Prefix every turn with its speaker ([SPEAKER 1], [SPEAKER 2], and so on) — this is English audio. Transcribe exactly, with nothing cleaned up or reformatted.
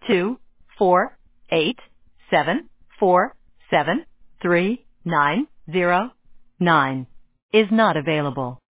[SPEAKER 1] two four eight seven four seven three nine zero nine is not available.